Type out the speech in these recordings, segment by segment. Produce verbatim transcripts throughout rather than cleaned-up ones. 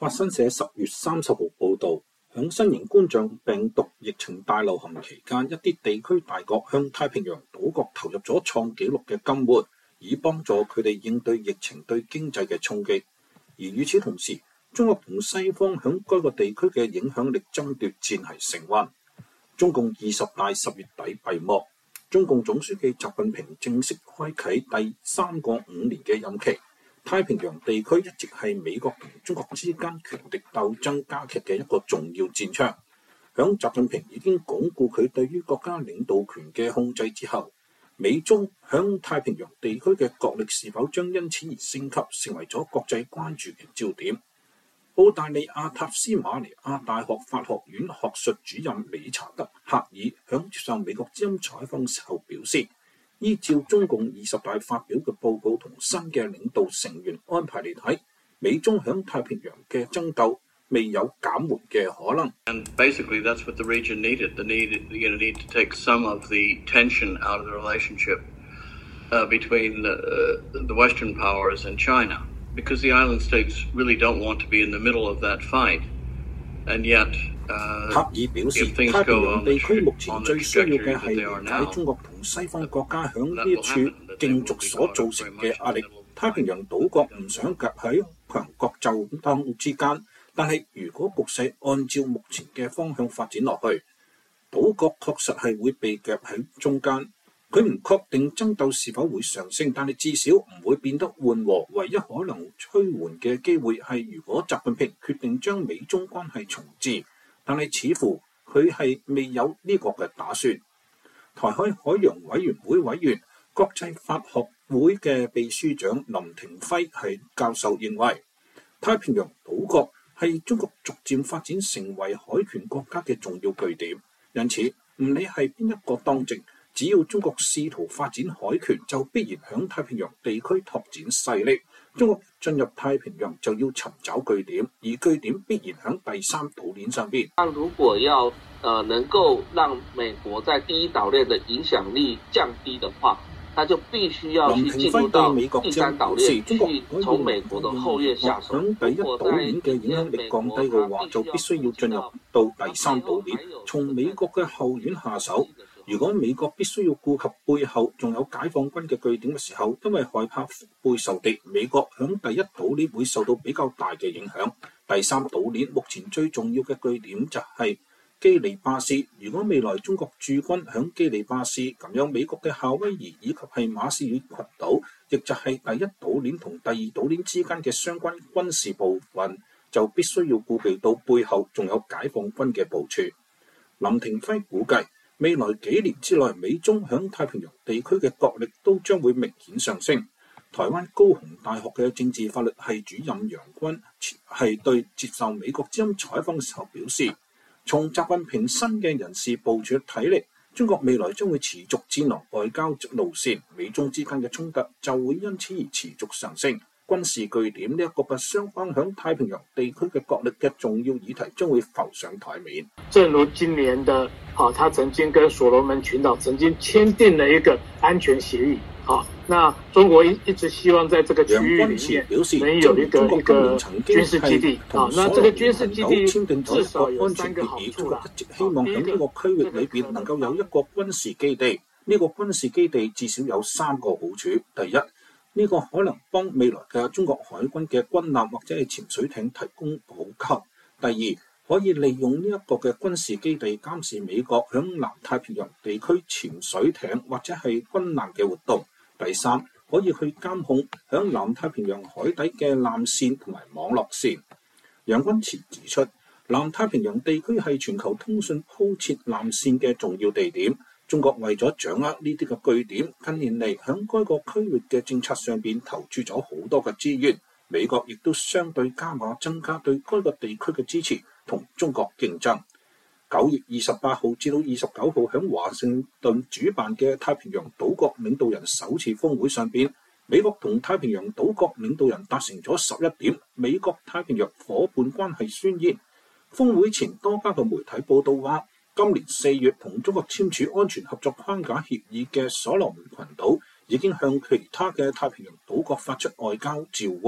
法新社十月三十號報導，響新型冠狀病毒疫情大流行期間，一啲地區大國向太平洋島國投入咗創紀錄嘅金援，以幫助佢哋應對疫情對經濟嘅衝擊。而與此同時，中國同西方響該個地區嘅影響力爭奪戰係升溫。中共二十大十月底閉幕，中共總書記習近平正式開啟第三個五年嘅任期。太平洋地區一直係美國同中國之間權力鬥爭加劇嘅一個重要戰場。響習近平已經鞏固佢對於國家領導權嘅控制之後，美中響太平洋地區嘅國力是否將因此而升級，成為咗國際關注嘅焦點。澳大利亞塔斯馬尼亞大學法學院學術主任理查德·赫爾響接受美國之音採訪時候表示，依照中共二十大發表嘅報告同新嘅領導成員安排嚟睇，美中響太平洋嘅爭鬥未有減緩嘅可能。 And basically that's what the region needed. The need, you're going to need to take some of the tension out of the relationship uh, between uh, the Western powers and China, because the island states really don't want to be in the middle of that fight. And yet, uh, 赫爾表示，太平洋地區目前最需要嘅係理解中國同西方國家響呢一處競逐所造成嘅壓力。太平洋島國唔想夾喺強國鬥爭之間，但係如果局勢按照目前嘅方向發展落去，島國確實係會被夾喺中間。佢唔確定爭鬥是否會上升，但係至少唔會變得緩和。唯一可能趨緩嘅機會係，如果習近平決定將美中關係重置，但係似乎佢係未有呢個嘅打算。台海海洋委員會委員、國際法學會嘅秘書長林廷輝係教授認為，太平洋島國係中國逐漸發展成為海權國家嘅重要據點，因此唔理係邊一個當政，只要中國試圖發展海權，就必然響太平洋地區拓展勢力。中國進入太平洋就要尋找據點，而據點必然響第三島鏈上邊。 如果要呃能夠讓美國在第一島鏈的影響力降低的話，那就必須要去進入到第三島鏈，去從美國的後院下手。 響第一島鏈嘅影響力降低嘅話，就必須要進入到第三島鏈，從美國嘅後院下手。如果美國必須要顧及背後仲有解放軍嘅據點嘅時候，因為害怕腹背受敵，美國響第一島鏈會受到比較大嘅影響。第三島鏈目前最重要嘅據點就係基里巴斯。如果未來中國駐軍響基里巴斯，咁樣美國嘅夏威夷以及係馬紹爾群島，亦就係第一島鏈同第二島鏈之間嘅相關軍事部分，就必須要顧備到背後仲有解放軍嘅部署。林廷輝估計，未來幾年之內，美中響太平洋地區嘅國力都將會明顯上升。台灣高雄大學嘅政治法律系主任楊軍係對接受美國之音採訪嘅時候表示，從習近平新嘅人事部署睇嚟，中國未來將會持續戰狼外交路線，美中之間嘅衝突就會因此而持續上升。軍事據點呢一個嘅雙方響太平洋地區嘅國力嘅重要議題將會浮上台面。 正如今年的啊，他曾經跟所羅門群島曾經簽訂了一個安全協議啊，那中國一一直希望在這個區域裏面能有一個一個軍事基地啊，那這個軍事基地至少有三個好處啦。 一直希望喺呢個區域裏邊能夠有一個軍事基地，呢個軍事基地至少有三個好處。第一，呢個可能幫未來嘅中國海軍嘅軍艦或者係潛水艇提供補給。第二，可以利用呢一個嘅軍事基地監視美國響南太平洋地區潛水艇或者係軍艦嘅活動。第三，可以去監控響南太平洋海底嘅纜線同埋網絡線。楊軍前指出，南太平洋地區係全球通訊鋪設纜線嘅重要地點。中國為咗掌握呢啲嘅據點，近年嚟響該個區域嘅政策上邊投注咗好多嘅資源。美國亦都相對加碼增加對該個地區嘅支持，同中國競爭。九月二十八號至到二十九號響華盛頓主辦嘅太平洋島國領導人首次峰會上邊，美國同太平洋島國領導人達成咗十一點美國太平洋夥伴關係宣言。峰會前多家嘅媒體報道話，今年四月同中國簽署安全合作框架協議嘅所羅門群島已經向其他嘅太平洋島國發出外交照會，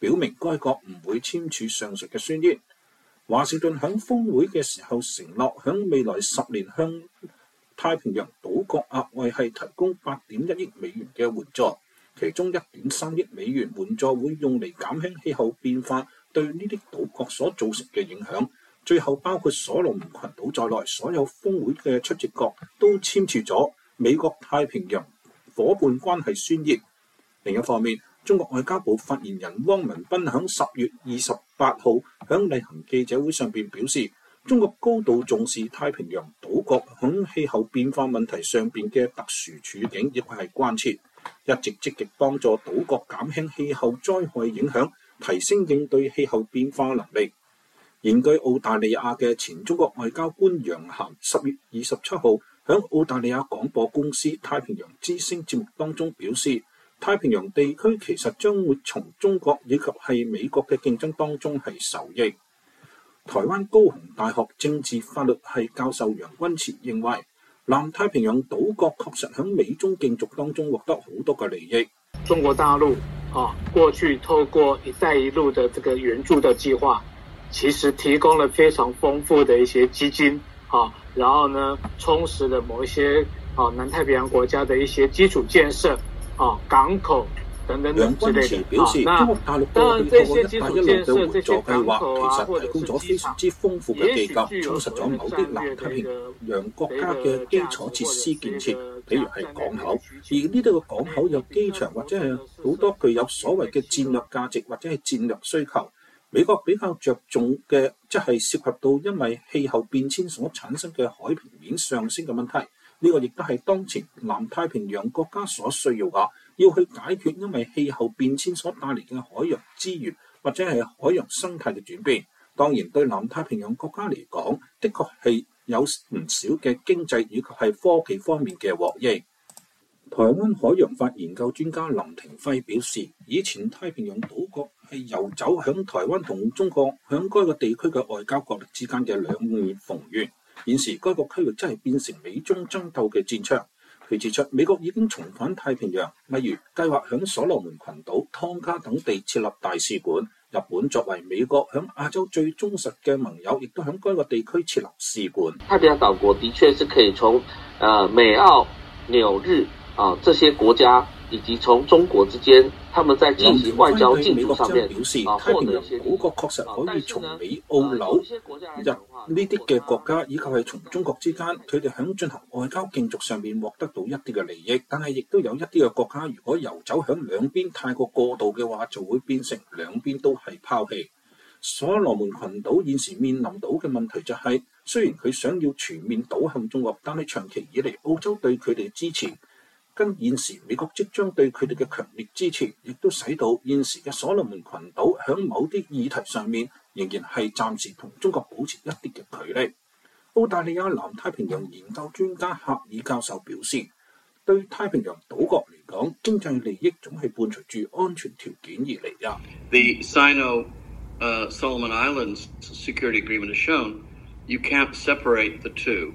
表明該國唔會簽署上述嘅宣言。華盛頓響峰會嘅時候承諾，響未來十年向太平洋島國額外係提供八點一億美元嘅援助，其中一點三億美元援助會用嚟減輕氣候變化對呢啲島國所造成嘅影響。最後包括所羅門群島在內，所有峰會嘅出席國都簽署咗美國太平洋夥伴關係宣言。另一方面，中國外交部發言人汪文斌響十月二十八號響例行記者會上邊表示，中國高度重視太平洋島國響氣候變化問題上邊嘅特殊處境，亦係關切，一直積極幫助島國減輕氣候災害影響，提升應對氣候變化能力。現居澳大利亞嘅前中國外交官楊涵十月二十七號響澳大利亞廣播公司太平洋之聲節目當中表示，太平洋地區其實將會從中國以及係美國嘅競爭當中係受益。台灣高雄大學政治法律系教授楊君慈認為，南太平洋島國確實喺美中競逐當中獲得好多嘅利益。 中國大陸啊，過去透過一帶一路的這個援助的計劃，其實提供了非常豐富的一些基金啊，然後呢，充實了某一些啊南太平洋國家的一些基礎建設啊、港口等等等之類的。 表示，中國大陸過去透過一帶一路嘅援助計劃，其實提供咗非常之豐富嘅基金，充實咗某啲南太平洋國家嘅基礎設施建設，譬如係港口。而呢度嘅港口有機場或者係好多具有所謂嘅戰略價值或者係戰略需求。美國比較着重嘅，即係涉及到因為氣候變遷所產生嘅海平面上升嘅問題，呢個亦都係當前南太平洋國家所需要㗎，要去解決因為氣候變遷所帶嚟嘅海洋資源或者係海洋生態嘅轉變。當然對南太平洋國家嚟講，的確係有唔少嘅經濟以及係科技方面嘅獲益。台灣海洋法研究專家林廷輝表示，以前太平洋島國係游走響台灣同中國響該個地區嘅外交角力之間嘅兩面逢源，現時該個區域真係變成美中爭鬥嘅戰場。佢指出，美國已經重返太平洋，例如計劃響所羅門群島、湯加等地設立大使館。日本作為美國響亞洲最忠實嘅盟友，亦都響該個地區設立使館。 太平洋島國的確是可以從呃美澳紐日啊，這些國家以及從中國之間，他們在進行外交競逐上面表示，太平洋島國確實可以從美澳紐日呢啲嘅國家，以及係從中國之間，佢哋響進行外交競逐上面獲得到一啲嘅利益。但係亦都有一啲嘅國家，如果游走響兩邊太過過度嘅話，就會變成兩邊都係拋棄。所羅門群島現時面臨到嘅問題就係、是，雖然佢想要全面倒向中國，但係長期以嚟澳洲對佢哋支持，跟現時美國即將對佢哋嘅強烈支持，亦都使到現時嘅所羅門群島響某啲議題上面仍然係暫時同中國保持一啲嘅距離。澳大利亞南太平洋研究專家赫爾教授表示，對太平洋島國嚟講，經濟利益總係伴隨住安全條件而嚟㗎。 The Sino uh, Solomon Islands Security Agreement has shown you can't separate the two,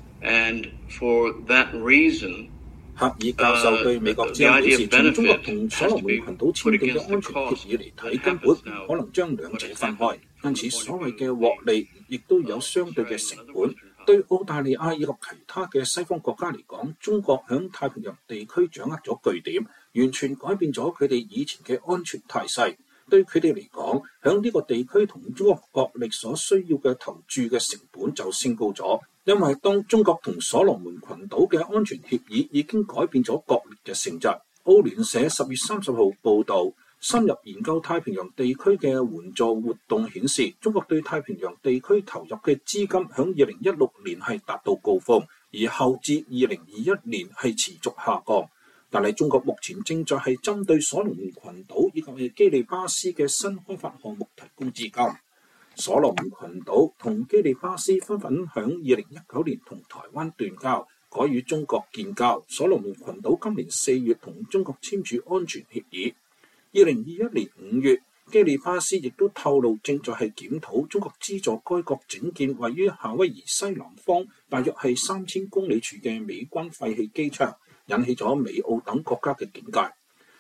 and for that reason. 赫爾教授對美國之音表示，從中國同所羅門群島簽訂嘅安全協議嚟睇，根本唔可能將兩者分開。因此，所謂嘅獲利亦都有相對嘅成本。對澳大利亞以及其他嘅西方國家嚟講，中國響太平洋地區掌握咗據點，完全改變咗佢哋以前嘅安全態勢。對佢哋嚟講，響呢個地區同中國角力所需要嘅投注嘅成本就升高咗。因為當中國同所羅門群島嘅安全協議已經改變咗角力嘅性質。澳聯社十月三十號報導，深入研究太平洋地區嘅援助活動顯示，中國對太平洋地區投入嘅資金響二零一六年係達到高峰，而後至二零二一年係持續下降。但係中國目前正在係針對所羅門群島以及係基里巴斯嘅新開發項目提供資金。所羅門群島同基里巴斯紛紛響二零一九年同台灣斷交，改與中國建交。所羅門群島今年四月同中國簽署安全協議。二零二一年五月，基里巴斯亦都透露正在係檢討中國資助該國整建位於夏威夷西南方大約係三千公里處嘅美軍廢棄機場，引起咗美澳等國家嘅警戒。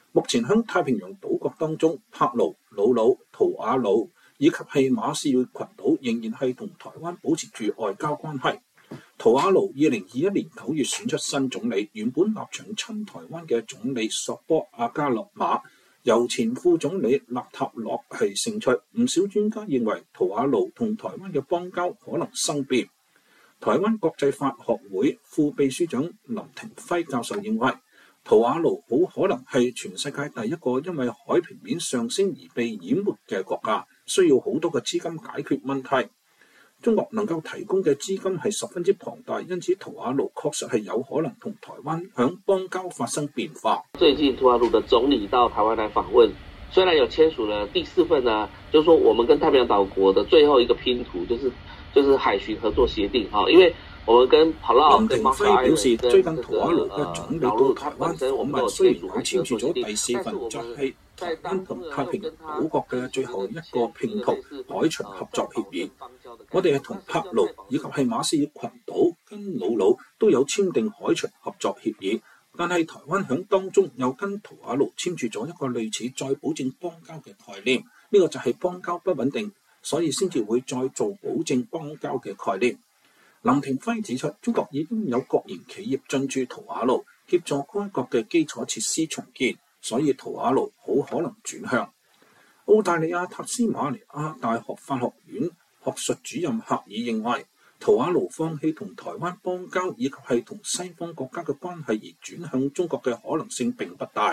目前喺太平洋島國當中，帕勞、魯魯、圖瓦魯以及係馬紹爾群島仍然係同台灣保持住外交關係。圖瓦魯二零二一年九月選出新總理，原本立場親台灣嘅總理索波阿加諾馬由前副總理納塔洛係勝出。唔少專家認為圖瓦魯同台灣嘅邦交可能生變。台灣國際法學會副秘書長林廷輝教授認為，圖瓦魯好可能係全世界第一個因為海平面上升而被淹沒嘅國家，需要好多嘅資金解決問題。中國能夠提供嘅資金係十分之龐大，因此圖瓦魯確實係有可能同台灣響邦交發生變化。 最近圖瓦魯的總理到台灣來訪問，雖然有簽署了第四份呢，就是說我們跟太平洋島國的最後一個拼圖，就是就是海巡合作協定哈，因為我們跟帕勞林廷輝表示，最近圖瓦魯嘅總理到台灣訪問，雖然佢簽署咗第四份，就係台灣同太平洋島國嘅最後一個拼圖海巡合作協議。我哋係同帕勞以及係馬紹爾群島跟魯魯都有簽訂海巡合作協議，但係台灣響當中又跟圖瓦魯簽署咗一個類似再保證邦交嘅概念，呢、這個就係邦交不穩定，所以先至會再做保證邦交嘅概念。林廷輝指出，中國已經有國營企業進駐圖瓦魯，協助該國嘅基礎設施重建，所以圖瓦魯好可能轉向。澳大利亞塔斯馬尼亞大學法學院學術主任赫爾認為，圖瓦魯放棄同台灣邦交以及係同西方國家嘅關係而轉向中國嘅可能性並不大。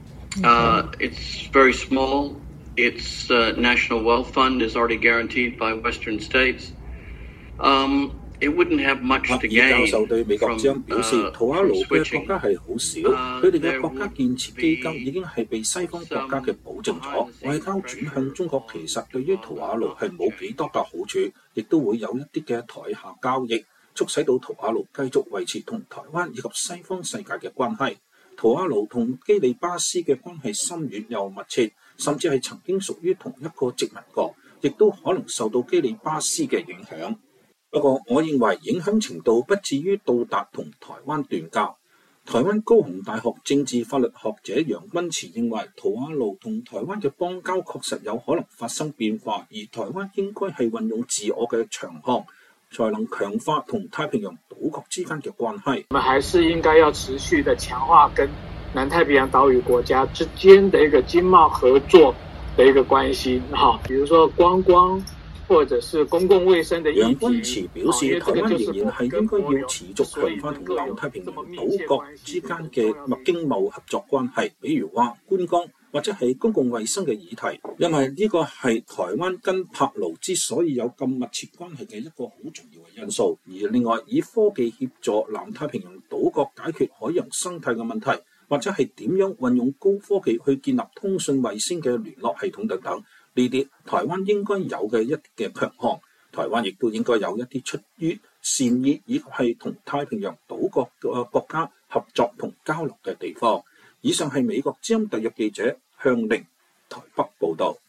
Uh, it's very small. Its uh, national wealth fund is already guaranteed by Western states. Um, It wouldn't have much to gain 教授對美國之音表示，圖瓦魯嘅國家係好少，佢哋嘅國家建設基金已經係被西方國家嘅保證咗。外交轉向中國其實對於圖瓦魯係冇幾多嘅好處，亦都會有一啲嘅台下交易，促使到圖瓦魯繼續維持同台灣以及西方世界嘅關係。圖瓦魯同基里巴斯嘅關係深遠又密切，甚至係曾經屬於同一個殖民國，亦都可能受到基里巴斯嘅影響。不過，我認為影響程度不至於到達同台灣斷交。台灣高雄大學政治法律學者楊君慈認為，圖瓦魯同台灣嘅邦交確實有可能發生變化，而台灣應該係運用自我嘅長項，才能強化同太平洋島國之間嘅關係。 我們還是應該要持續的強化跟南太平洋島嶼國家之間的一個經貿合作的一個關係，哈，比如說觀光。或者是公共衛生的議題。 楊君慈表示，台灣仍然係應該要持續強化同南太平洋島國之間嘅經貿合作關係，比如話觀光或者係公共衛生嘅議題，因為呢個係台灣跟帕勞之所以有咁密切關係嘅一個好重要嘅因素。而另外，以科技協助南太平洋島國解決海洋生態嘅問題，或者係點樣運用高科技去建立通訊衛星嘅聯絡系統等等。呢啲台灣應該有嘅一啲嘅強項，台灣亦都應該有一啲出於善意以及係同太平洋島國嘅國家合作同交流嘅地方。以上係美國之音特約記者向凌台北報導。